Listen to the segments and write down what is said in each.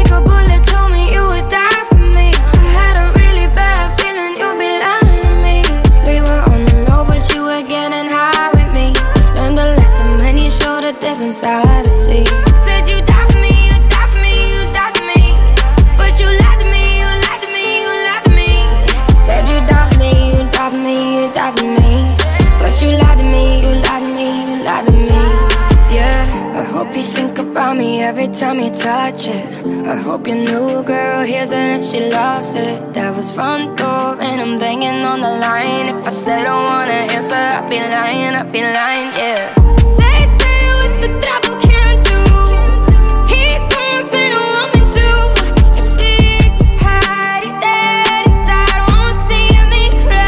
take a bullet, told me you would die for me. I had a really bad feeling you'd be lying to me. We were on the low, but you were getting high with me. Learned a lesson when you showed a different side to see. Said you die for me, you die for me, you die for me. But you lied to me, you lied to me, you lied to me. Said you die for me, you die for me, you die for me. But you lied to me, you lied to me, you lied to me. Yeah, I hope you think about me every time you touch it. I hope your new girl hears it and she loves it. That was front door and I'm banging on the line. If I said I wanna answer, I'd be lying, yeah. They say what the devil can't do, he's gonna say no, want me to. You're sick to hide it dead inside, won't see me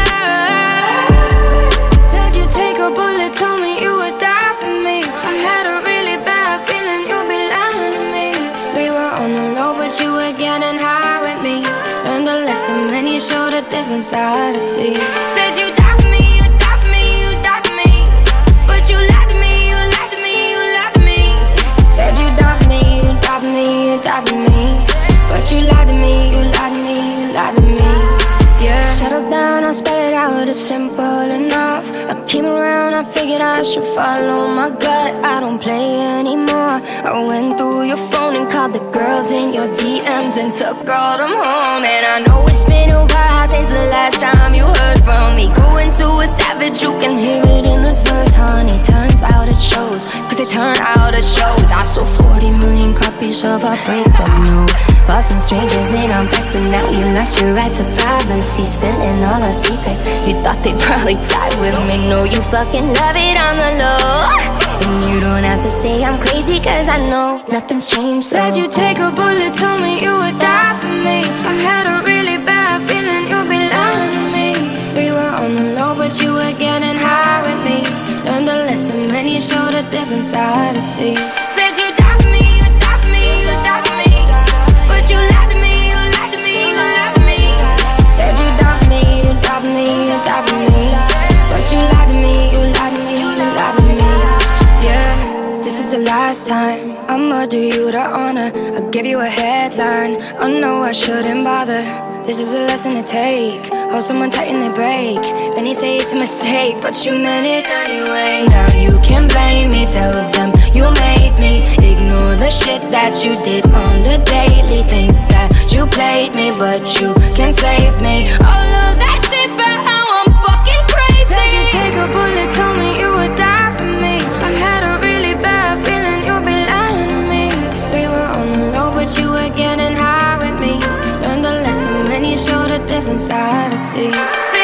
cry. Said you'd take a bullet, told me you would die for me. I had a really bad feeling you'd be lying to me. We were on the low, but you were getting high with me. Learned a lesson when you showed a different side to see. Said you die for me, you die for me, you die for me. But you lied to me, you lied to me, you lied to me. Said you die for me, you die for me, you die for me. But you lied to me, you lied to me, you lied to me. Yeah. Settle down, I'll spell it out, it's simple enough. I came around, I figured I should follow my gut. I don't play anymore. I went through your phone and called the girls in your DMs and took all them home. And I know it's been a while since the last time you heard from me. Going to a savage, you can hear it in this verse, honey. Turns out it shows, cause they turn out it shows. I sold 40 million copies of our breakup, no. Bought some strangers and I'm vexing. Now you lost your right to privacy, spilling all our secrets. You thought they'd probably die with me. No, you fucking love it on the low. And you don't have to say I'm crazy, cause I know nothing's changed, so. Said you'd take a bullet, told me you would die for me. I had a really bad feeling you'd be lying to me. We were on the low, but you were getting high with me. Learned a lesson when you showed a different side to see. Said you die for me, you die for me, you die for me. But you lied to me, you lied to me, you lied to me. Said you die for me, you die for me, you die for me. But you lied to me, you lied to me, you lied to me. Yeah, this is the last time I'ma do you the honor. I'll give you a headline, I know I shouldn't bother. This is a lesson to take. Hold someone tight and they break. Then you say it's a mistake, but you meant it anyway. Now you can blame me, tell them you made me. Ignore the shit that you did on the daily. Think that you played me, but you can save me. All of that shit, but how I'm fucking crazy. Said you'd take a bullet, told me you would die for me. I had a really bad feeling you'd be lying to me. We were on the low, but you were getting high with me. Learned a lesson when you showed a different side to see.